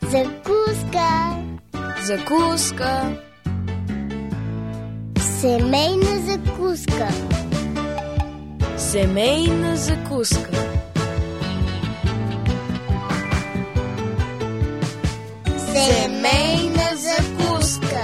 Закуска. Закуска. Семейна закуска. Семейна закуска. Семейна закуска.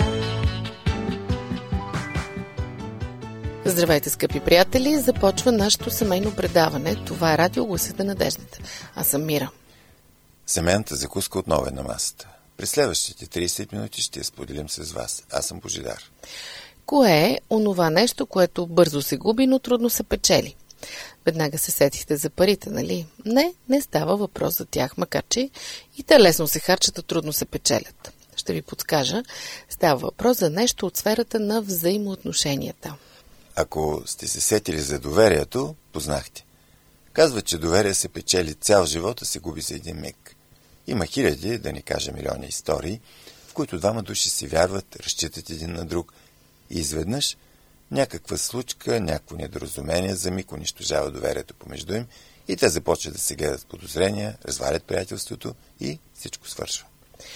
Здравейте, скъпи приятели! Започва нашето семейно предаване. Това е радио Гласът на надеждата. Аз съм Мира. Семейната закуска отново е на масата. През следващите 30 минути ще я споделим с вас. Аз съм Божидар. Кое е онова нещо, което бързо се губи, но трудно се печели? Веднага се сетихте за парите, нали? Не става въпрос за тях, макар че и те лесно се харчат, а трудно се печелят. Ще ви подскажа. Става въпрос за нещо от сферата на взаимоотношенията. Ако сте се сетили за доверието, познахте. Казват, че доверие се печели цял живот, а се губи за един миг. Има хиляди, да не кажа милиони истории, в които двама души си вярват, разчитат един на друг и изведнъж някаква случка, някакво недоразумение за миг унищожава доверието помежду им и те започват да се гледат подозрения, развалят приятелството и всичко свършва.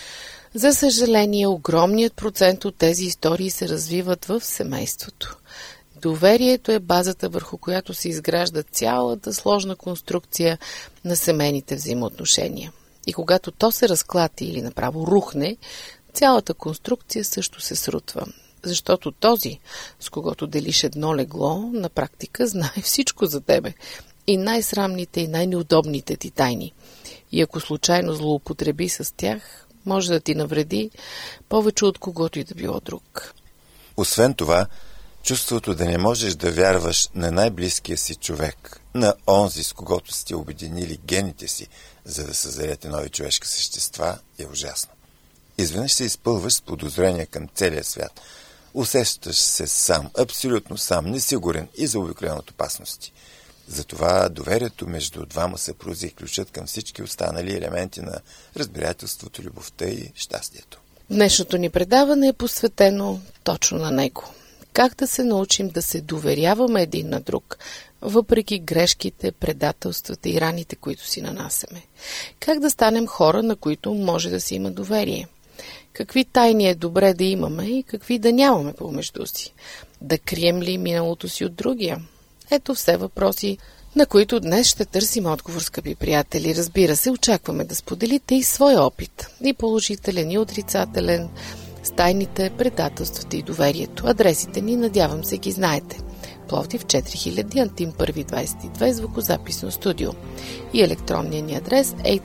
За съжаление, огромният процент от тези истории се развиват в семейството. Доверието е базата, върху която се изгражда цялата сложна конструкция на семейните взаимоотношения. И когато то се разклати или направо рухне, цялата конструкция също се срутва. Защото този, с когото делиш едно легло, на практика знае всичко за тебе. И най-срамните и най-неудобните ти тайни. И ако случайно злоупотреби с тях, може да ти навреди повече от когото и да било друг. Освен това, чувството да не можеш да вярваш на най-близкия си човек, на онзи, с когото сте обединили гените си, за да създадете нови човешки същества, е ужасно. Изведнъж се изпълваш с подозрения към целия свят. Усещаш се сам, абсолютно сам, несигурен и заобиколен от опасности. Затова доверието между двама съпрузи е ключът към всички останали елементи на разбирателството, любовта и щастието. Днешното ни предаване е посветено точно на него. Как да се научим да се доверяваме един на друг, въпреки грешките, предателствата и раните, които си нанасяме. Как да станем хора, на които може да си има доверие. Какви тайни е добре да имаме и какви да нямаме помежду си. Да крием ли миналото си от другия? Ето все въпроси, на които днес ще търсим отговор, скъпи приятели. Разбира се, очакваме да споделите и своя опит. И положителен, и отрицателен, с тайните, предателствата и доверието. Адресите ни, надявам се, ги знаете. Пловдив 4000, Антим 1 22, звукозаписно студио. И електронният ни адрес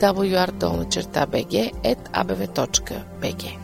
awr@abv.bg.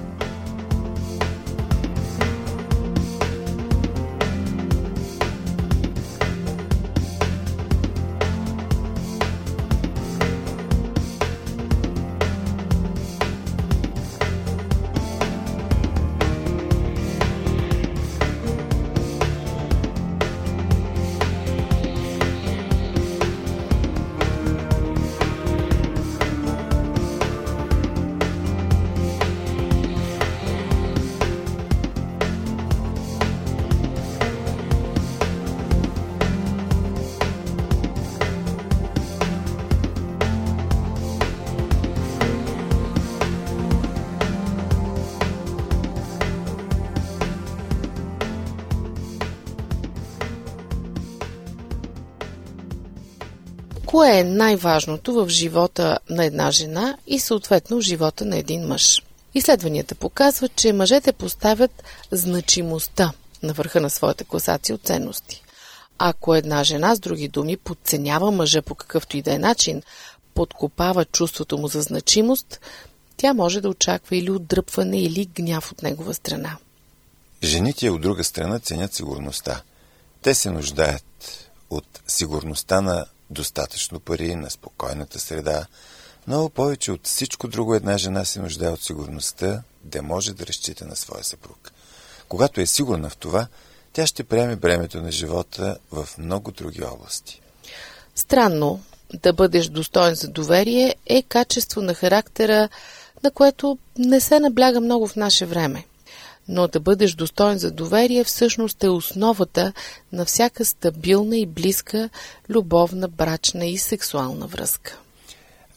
Кое е най-важното в живота на една жена и съответно в живота на един мъж? Изследванията показват, че мъжете поставят значимостта на върха на своята класация от ценности. Ако една жена, с други думи, подценява мъжа по какъвто и да е начин, подкопава чувството му за значимост, тя може да очаква или отдръпване, или гняв от негова страна. Жените от друга страна ценят сигурността. Те се нуждаят от сигурността на достатъчно пари, на спокойната среда. Много повече от всичко друго една жена се нуждае от сигурността да може да разчита на своя съпруг. Когато е сигурна в това, тя ще приеме бремето на живота в много други области. Странно да бъдеш достоен за доверие е качество на характера, на което не се набляга много в наше време. Но да бъдеш достоен за доверие всъщност е основата на всяка стабилна и близка любовна, брачна и сексуална връзка.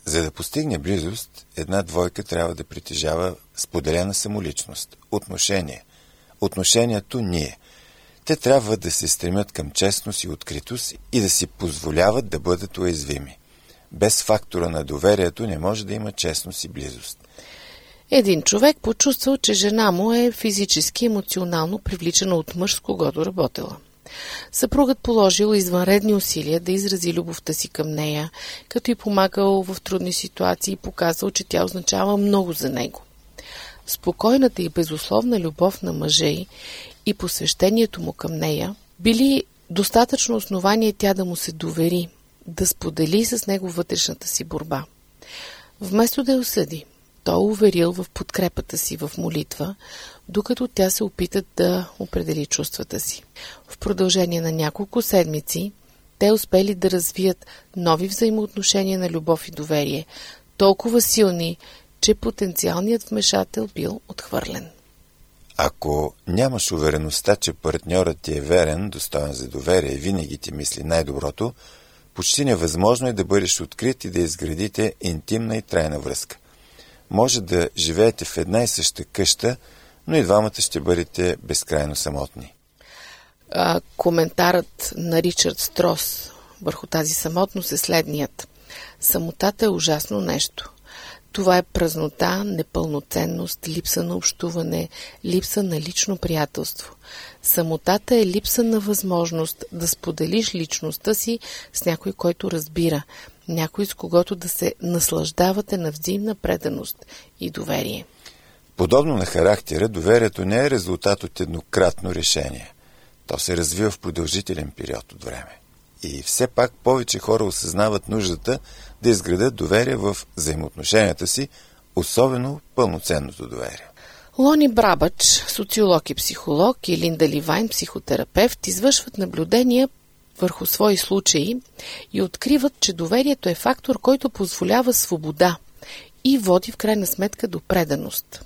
За да постигне близост, една двойка трябва да притежава споделена самоличност, отношение. Отношението ние. Те трябва да се стремят към честност и откритост и да си позволяват да бъдат уязвими. Без фактора на доверието не може да има честност и близост. Един човек почувствал, че жена му е физически и емоционално привличана от мъж, с когото работела. Съпругът положил извънредни усилия да изрази любовта си към нея, като й помагал в трудни ситуации и показал, че тя означава много за него. Спокойната и безусловна любов на мъжа й и посвещението му към нея били достатъчно основание тя да му се довери, да сподели с него вътрешната си борба. Вместо да я осъди, той уверил в подкрепата си в молитва, докато тя се опита да определи чувствата си. В продължение на няколко седмици те успели да развият нови взаимоотношения на любов и доверие, толкова силни, че потенциалният вмешател бил отхвърлен. Ако нямаш увереността, че партньорът ти е верен, достоен за доверие и винаги ти мисли най-доброто, почти невъзможно е да бъдеш открит и да изградите интимна и трайна връзка. Може да живеете в една и съща къща, но и двамата ще бъдете безкрайно самотни. Коментарът на Ричард Строс върху тази самотност е следният. Самотата е ужасно нещо. Това е празнота, непълноценност, липса на общуване, липса на лично приятелство. Самотата е липса на възможност да споделиш личността си с някой, който разбира, някой, с когото да се наслаждавате на взаимна преданост и доверие. Подобно на характера, доверието не е резултат от еднократно решение. То се развива в продължителен период от време. И все пак повече хора осъзнават нуждата да изградят доверие в взаимоотношенията си, особено пълноценното доверие. Лони Брабач, социолог и психолог, и Линда Ливайн, психотерапевт, извършват наблюдения върху свои случаи и откриват, че доверието е фактор, който позволява свобода и води в крайна сметка до преданост.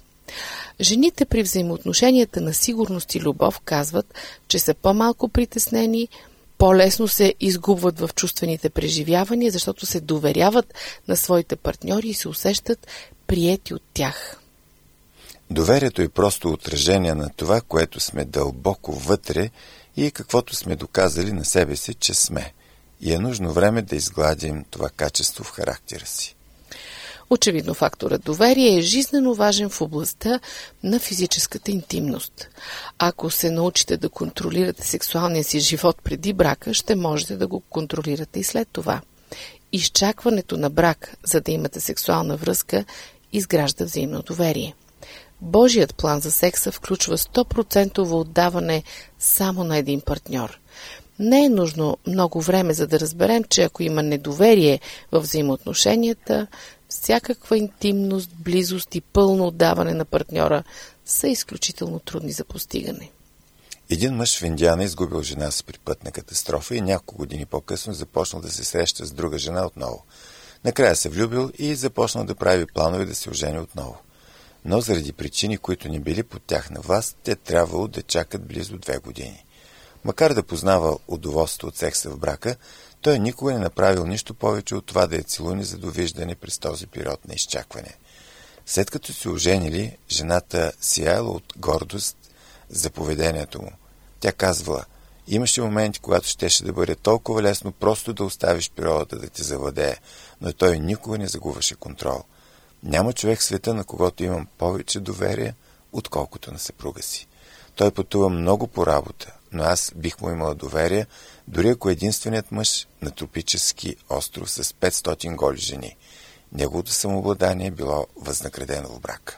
Жените при взаимоотношенията на сигурност и любов казват, че са по-малко притеснени, по-лесно се изгубват в чувствените преживявания, защото се доверяват на своите партньори и се усещат приети от тях. Доверието е просто отражение на това, което сме дълбоко вътре и каквото сме доказали на себе си, че сме. И е нужно време да изгладим това качество в характера си. Очевидно факторът доверие е жизнено важен в областта на физическата интимност. Ако се научите да контролирате сексуалния си живот преди брака, ще можете да го контролирате и след това. Изчакването на брак, за да имате сексуална връзка, изгражда взаимно доверие. Божият план за секса включва 100% отдаване само на един партньор. Не е нужно много време, за да разберем, че ако има недоверие в взаимоотношенията, всякаква интимност, близост и пълно отдаване на партньора са изключително трудни за постигане. Един мъж в Индиана изгубил жена си при пътна катастрофа и няколко години по-късно започнал да се среща с друга жена отново. Накрая се влюбил и започнал да прави планове да се ожени отново. Но заради причини, които не били под тяхна власт, те трябвало да чакат близо 2 години. Макар да познавал удоволствие от секса в брака, той никога не направил нищо повече от това да я целуни за довиждане през този период на изчакване. След като се оженили, жената сияла от гордост за поведението му. Тя казвала, имаше моменти, когато щеше да бъде толкова лесно просто да оставиш природата да те завладее, но той никога не загубваше контрол. Няма човек в света, на когото имам повече доверие, отколкото на съпруга си. Той пътува много по работа, но аз бих му имала доверие, дори ако единственият мъж на тропически остров с 500 голи жени. Неговото самообладание е било възнаградено в брак.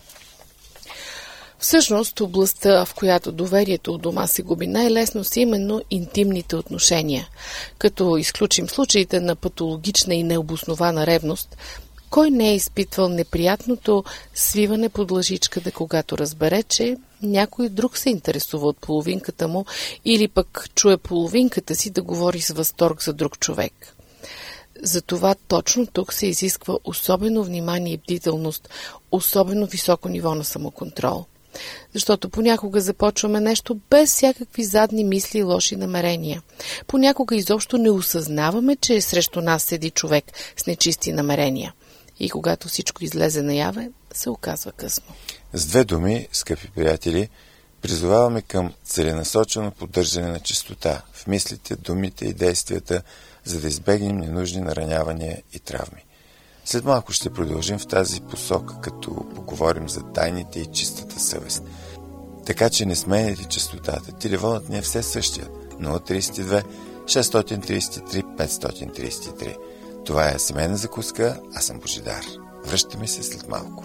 Всъщност, областта, в която доверието у дома се губи най-лесно, са именно интимните отношения. Като изключим случаите на патологична и необоснована ревност, кой не е изпитвал неприятното свиване под лъжичката, когато разбере, че някой друг се интересува от половинката му или пък чуе половинката си да говори с възторг за друг човек? Затова точно тук се изисква особено внимание и бдителност, особено високо ниво на самоконтрол. Защото понякога започваме нещо без всякакви задни мисли и лоши намерения. Понякога изобщо не осъзнаваме, че срещу нас седи човек с нечисти намерения. И когато всичко излезе наяве, се оказва късно. С две думи, скъпи приятели, призоваваме към целенасочено поддържане на чистота в мислите, думите и действията, за да избегнем ненужни наранявания и травми. След малко ще продължим в тази посока, като поговорим за тайните и чистата съвест. Така че не сменяйте чистотата. Телефонът ни е все същият. 032 633 533. Това е семейна закуска, аз съм Божидар. Връщаме се след малко.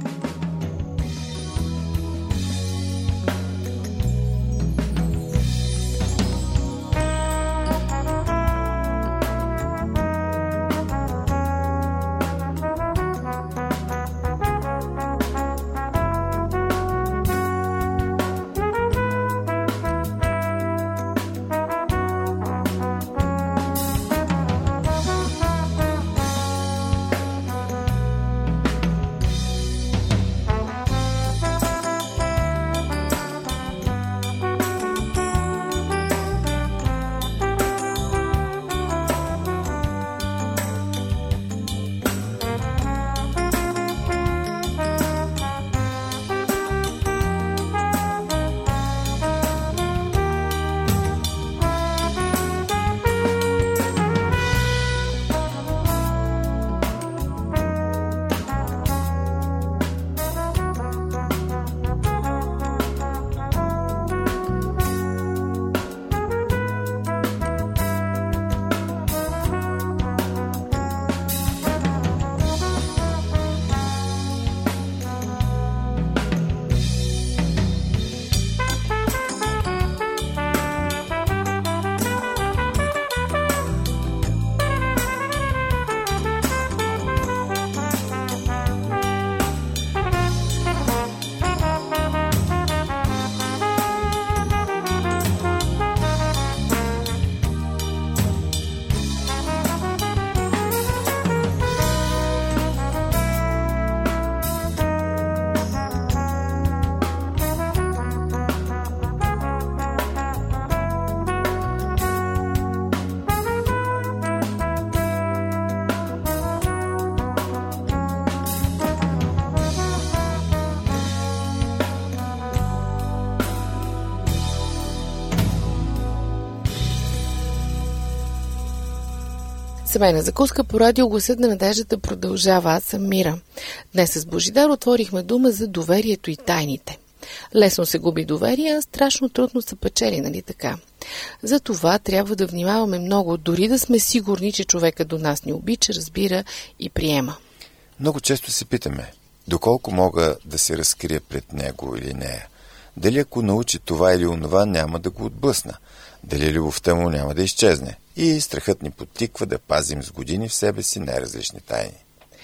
Семейна закуска по радио Гласът на надеждата продължава. Аз съм Мира. Днес с Божидар отворихме дума за доверието и тайните. Лесно се губи доверие, а страшно трудно се печели, нали така? Затова трябва да внимаваме много, дори да сме сигурни, че човека до нас ни обича, разбира и приема. Много често се питаме, доколко мога да се разкрия пред него или нея. Дали ако научи това или онова, няма да го отблъсна. Дали любовта му няма да изчезне. И страхът ни подтиква да пазим с години в себе си най-различни тайни.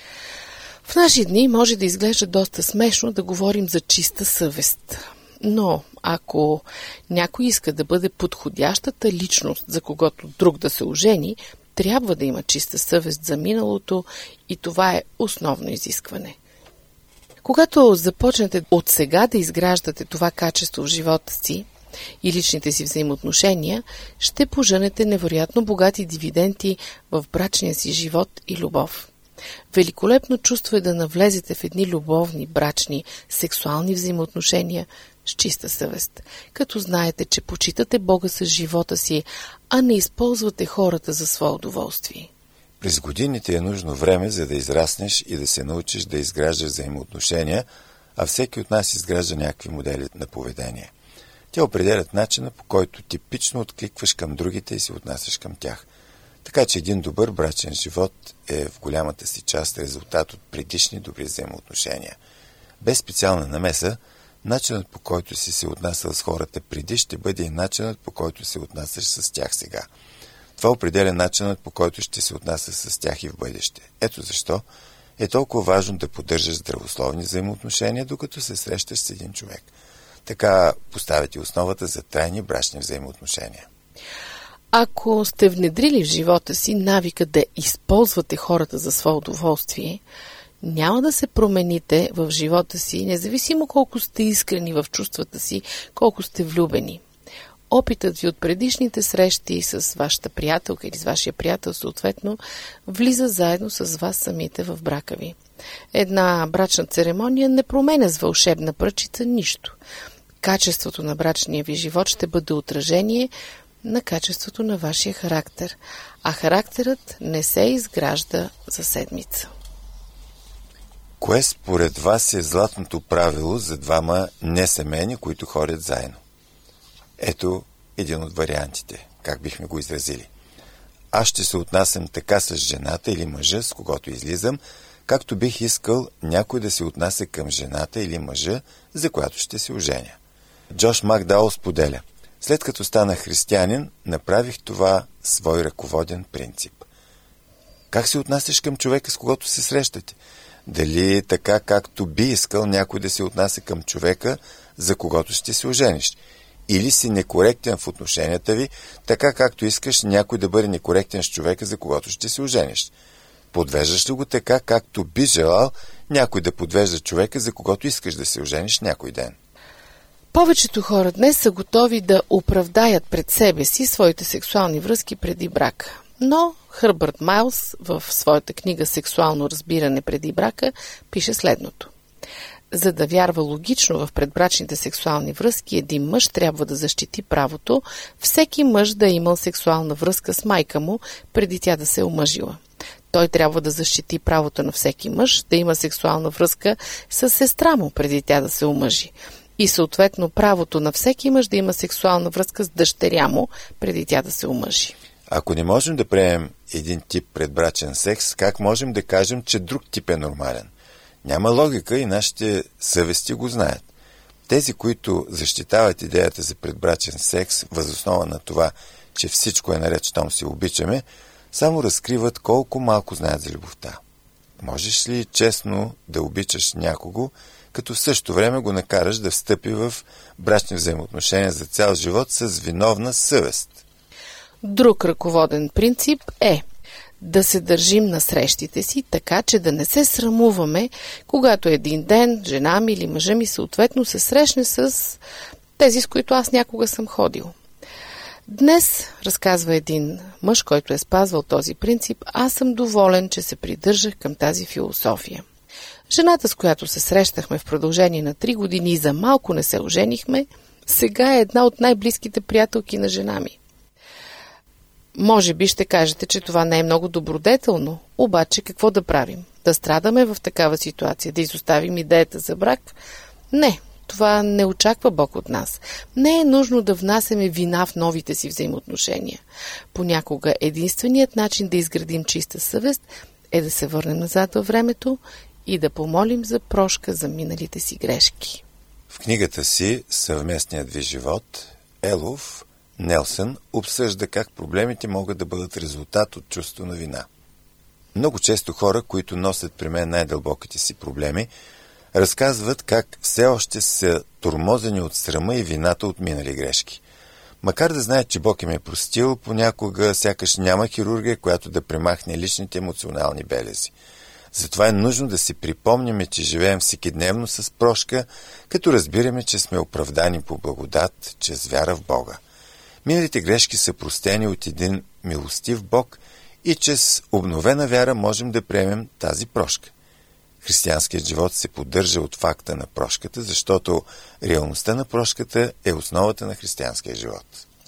В наши дни може да изглежда доста смешно да говорим за чиста съвест. Но ако някой иска да бъде подходящата личност, за когото друг да се ожени, трябва да има чиста съвест за миналото и това е основно изискване. Когато започнете от сега да изграждате това качество в живота си и личните си взаимоотношения, ще поженете невероятно богати дивиденти в брачния си живот и любов. Великолепно чувство е да навлезете в едни любовни, брачни, сексуални взаимоотношения с чиста съвест, като знаете, че почитате Бога с живота си, а не използвате хората за свое удоволствие. През годините е нужно време, за да израснеш и да се научиш да изграждаш взаимоотношения, а всеки от нас изгражда някакви модели на поведение. Те определят начина, по който типично откликваш към другите и се отнасяш към тях. Така че един добър брачен живот е в голямата си част резултат от предишни добри взаимоотношения. Без специална намеса, начинът, по който си се отнасял с хората преди, ще бъде и начинът, по който се отнасяш с тях сега. Това определя начинът, по който ще се отнася с тях и в бъдеще. Ето защо е толкова важно да поддържаш здравословни взаимоотношения, докато се срещаш с един човек. Така поставяте основата за трайни брачни взаимоотношения. Ако сте внедрили в живота си навика да използвате хората за свое удоволствие, няма да се промените в живота си, независимо колко сте искрени в чувствата си, колко сте влюбени. Опитът ви от предишните срещи с вашата приятелка или с вашия приятел съответно влиза заедно с вас самите в брака ви. Една брачна церемония не променя с вълшебна пръчица нищо. Качеството на брачния ви живот ще бъде отражение на качеството на вашия характер, а характерът не се изгражда за седмица. Кое според вас е златното правило за двама несемейни, които ходят заедно? Ето един от вариантите, как бихме го изразили. Аз ще се отнасям така с жената или мъжа, с когото излизам, както бих искал някой да се отнася към жената или мъжа, за която ще се оженя. Джош Макдаул споделя: след като станах християнин, направих това свой ръководен принцип. Как се отнасяш към човека, с когото се срещате? Дали така, както би искал някой да се отнася към човека, за когото ще се ожениш? Или си некоректен в отношенията ви, така както искаш някой да бъде некоректен с човека, за когото ще се ожениш? Подвеждаш ли го така, както би желал някой да подвежда човека, за когото искаш да се ожениш някой ден? Повечето хора днес са готови да оправдаят пред себе си своите сексуални връзки преди брака. Но Хърбърт Майлс в своята книга «Сексуално разбиране преди брака» пише следното. За да вярва логично в предбрачните сексуални връзки, един мъж трябва да защити правото всеки мъж да е имал сексуална връзка с майка му, преди тя да се е омъжила. Той трябва да защити правото на всеки мъж да има сексуална връзка с сестра му, преди тя да се омъжи. И съответно правото на всеки мъж да има сексуална връзка с дъщеря му, преди тя да се омъжи. Ако не можем да приемем един тип предбрачен секс, как можем да кажем, че друг тип е нормален? Няма логика и нашите съвести го знаят. Тези, които защитават идеята за предбрачен секс въз основа на това, че всичко е наред, щом си обичаме, само разкриват колко малко знаят за любовта. Можеш ли честно да обичаш някого, като в същото време го накараш да встъпи в брачни взаимоотношения за цял живот с виновна съвест? Друг ръководен принцип е да се държим на срещите си, така че да не се срамуваме, когато един ден жена ми или мъжа ми съответно се срещне с тези, с които аз някога съм ходил. Днес, разказва един мъж, който е спазвал този принцип, аз съм доволен, че се придържах към тази философия. Жената, с която се срещахме в продължение на 3 години и за малко не се оженихме, сега е една от най-близките приятелки на жена ми. Може би ще кажете, че това не е много добродетелно, обаче какво да правим? Да страдаме в такава ситуация, да изоставим идеята за брак? Не, това не очаква Бог от нас. Не е нужно да внасяме вина в новите си взаимоотношения. Понякога единственият начин да изградим чиста съвест е да се върнем назад във времето и да помолим за прошка за миналите си грешки. В книгата си «Съвместният ви живот» Елов Нелсън обсъжда как проблемите могат да бъдат резултат от чувство на вина. Много често хора, които носят при мен най-дълбоките си проблеми, разказват как все още са тормозени от срама и вината от минали грешки. Макар да знаят, че Бог им е простил, понякога сякаш няма хирургия, която да премахне личните емоционални белези. Затова е нужно да си припомняме, че живеем всекидневно с прошка, като разбираме, че сме оправдани по благодат, чрез вяра в Бога. Миналите грешки са простени от един милостив Бог и чрез обновена вяра можем да приемем тази прошка. Християнският живот се поддържа от факта на прошката, защото реалността на прошката е основата на християнския живот.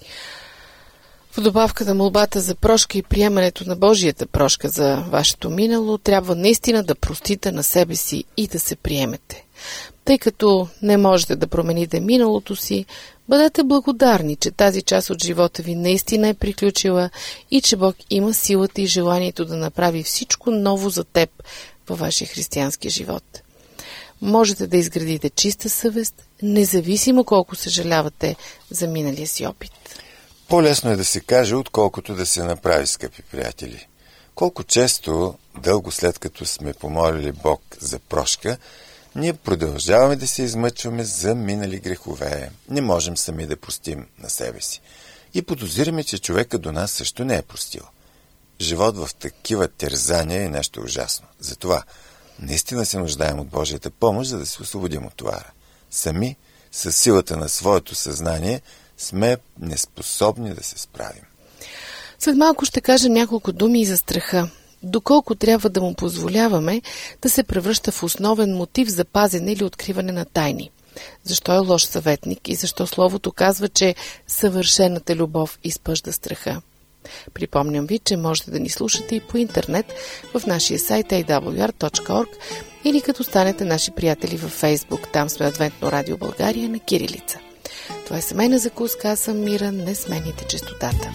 В добавка на молбата за прошка и приемането на Божията прошка за вашето минало, трябва наистина да простите на себе си и да се приемете. Тъй като не можете да промените миналото си, бъдете благодарни, че тази част от живота ви наистина е приключила и че Бог има силата и желанието да направи всичко ново за теб във вашия християнски живот. Можете да изградите чиста съвест, независимо колко съжалявате за миналия си опит. По-лесно е да се каже, отколкото да се направи, скъпи приятели. Колко често, дълго след като сме помолили Бог за прошка, ние продължаваме да се измъчваме за минали грехове. Не можем сами да простим на себе си. И подозираме, че човека до нас също не е простил. Живот в такива терзания е нещо ужасно. Затова Наистина се нуждаем от Божията помощ, за да се освободим от товара. Сами, със силата на своето съзнание, сме неспособни да се справим. След малко ще кажа няколко думи и за страха. Доколко трябва да му позволяваме да се превръща в основен мотив за пазене или откриване на тайни. Защо е лош съветник и защо Словото казва, че съвършената любов изпъжда страха. Припомням ви, че можете да ни слушате и по интернет в нашия сайт awr.org или като станете наши приятели във Фейсбук. Там сме Адвентно радио България на кирилица. Това е семейна закуска, аз съм Мира, не смените честотата.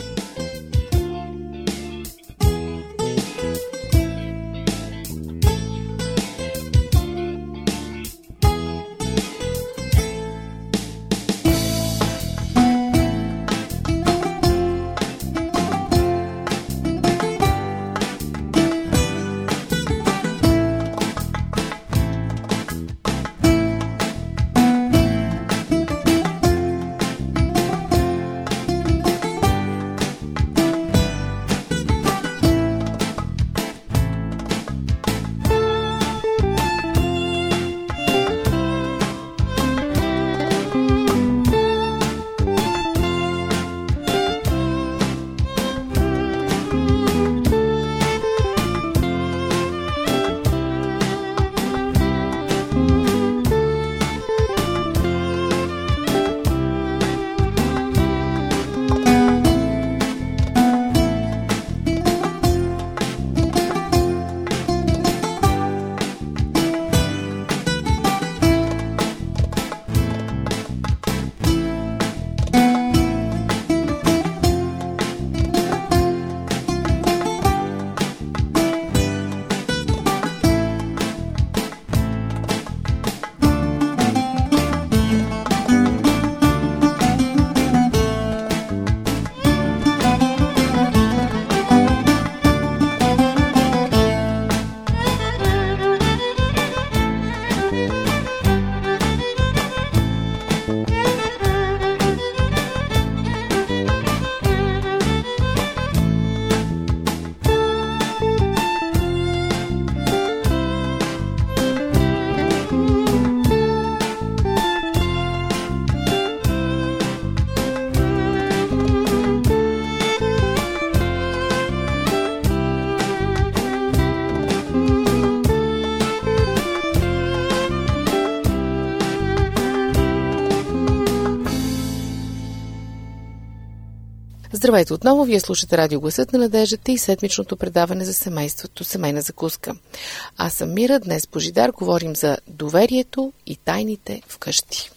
Здравейте отново, вие слушате радио Гласът на надеждата и седмичното предаване за семейството Семейна закуска. Аз съм Мира, днес по Жидар говорим за доверието и тайните вкъщи.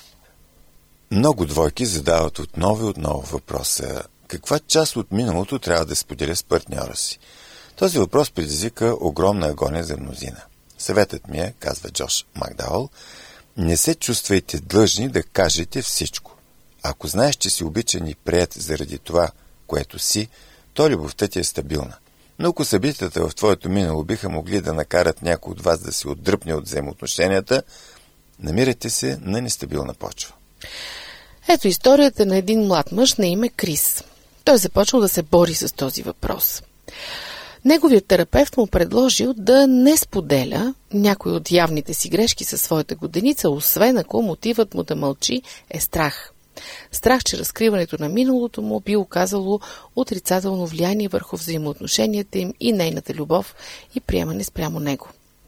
Много двойки задават отново и отново въпроса: каква част от миналото трябва да споделя с партньора си? Този въпрос предизвика огромна агония за мнозина. Съветът ми е, казва Джош Макдауъл, не се чувствайте длъжни да кажете всичко. Ако знаеш, че си обичан и приет заради това, което си, то любовта ти е стабилна. Но ако събитията в твоето минало биха могли да накарат някой от вас да се отдръпне от взаимоотношенията, намирате се на нестабилна почва. Ето историята на един млад мъж на име Крис. Той започнал да се бори с този въпрос. Неговият терапевт му предложил да не споделя някой от явните си грешки със своята годеница, освен ако мотивът му да мълчи е страх. Страх, че разкриването на миналото му би оказало отрицателно влияние върху взаимоотношенията им и нейната любов и приемане спрямо него.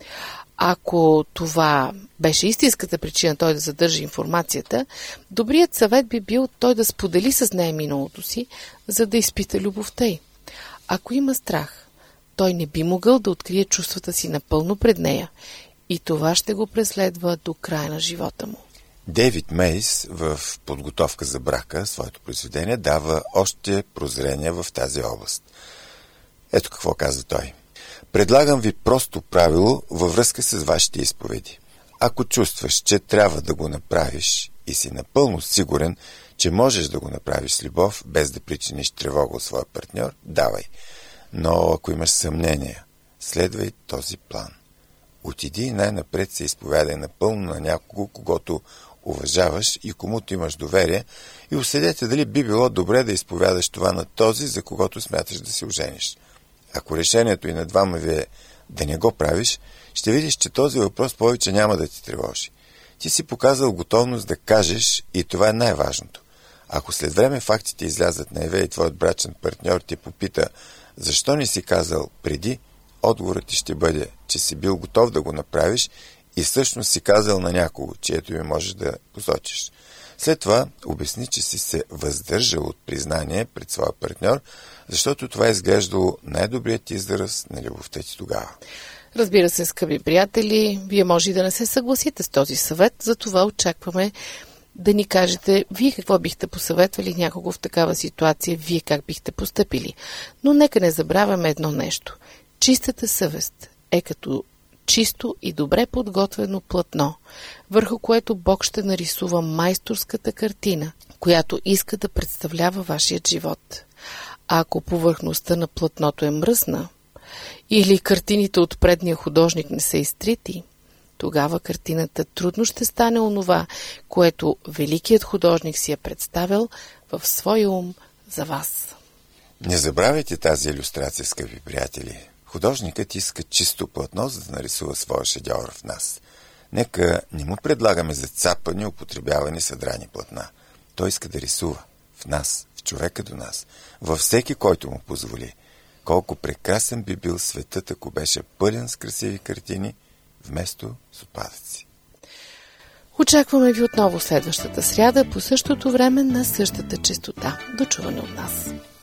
Ако това беше истинската причина той да задържи информацията, добрият съвет би бил той да сподели с нея миналото си, за да изпита любовта й. Ако има страх, той не би могъл да открие чувствата си напълно пред нея и това ще го преследва до края на живота му. Дейвид Мейс в подготовка за брака, своето произведение, дава още прозрения в тази област. Ето какво казва той. Предлагам ви просто правило във връзка с вашите изповеди. Ако чувстваш, че трябва да го направиш и си напълно сигурен, че можеш да го направиш с любов, без да причиниш тревога от своя партньор, давай. Но ако имаш съмнение, следвай този план. Отиди и най-напред се изповядай напълно на някого, когото уважаваш и комуто имаш доверие, и обсъдете дали би било добре да изповядаш това на този, за когото смяташ да се ожениш. Ако решението и на двама ви е да не го правиш, ще видиш, че този въпрос повече няма да ти тревожи. Ти си показал готовност да кажеш и това е най-важното. Ако след време фактите излязат наяве и твоят брачен партньор те попита защо не си казал преди, отговорът ти ще бъде, че си бил готов да го направиш и всъщност си казал на някого, чието ми можеш да посочиш. След това обясни, че си се въздържал от признание пред своя партньор, защото това е изглеждало най-добрият израз на любовта ти тогава. Разбира се, скъпи приятели, вие може и да не се съгласите с този съвет, затова очакваме да ни кажете вие какво бихте посъветвали някого в такава ситуация, вие как бихте постъпили. Но нека не забравяме едно нещо. Чистата съвест е като чисто и добре подготвено платно, върху което Бог ще нарисува майсторската картина, която иска да представлява вашият живот. А ако повърхността на платното е мръсна, или картините от предния художник не са изтрити, тогава картината трудно ще стане онова, което великият художник си е представил в своя ум за вас. Не забравяйте тази илюстрация, скъпи приятели. Художникът иска чисто платно, за да нарисува своя шедьовър в нас. Нека не му предлагаме зацапани, употребявани съдрани платна. Той иска да рисува в нас, в човека до нас, във всеки, който му позволи. Колко прекрасен би бил светът, ако беше пълен с красиви картини, вместо с отпадъци. Очакваме ви отново следващата сряда по същото време на същата честота. До чуване от нас!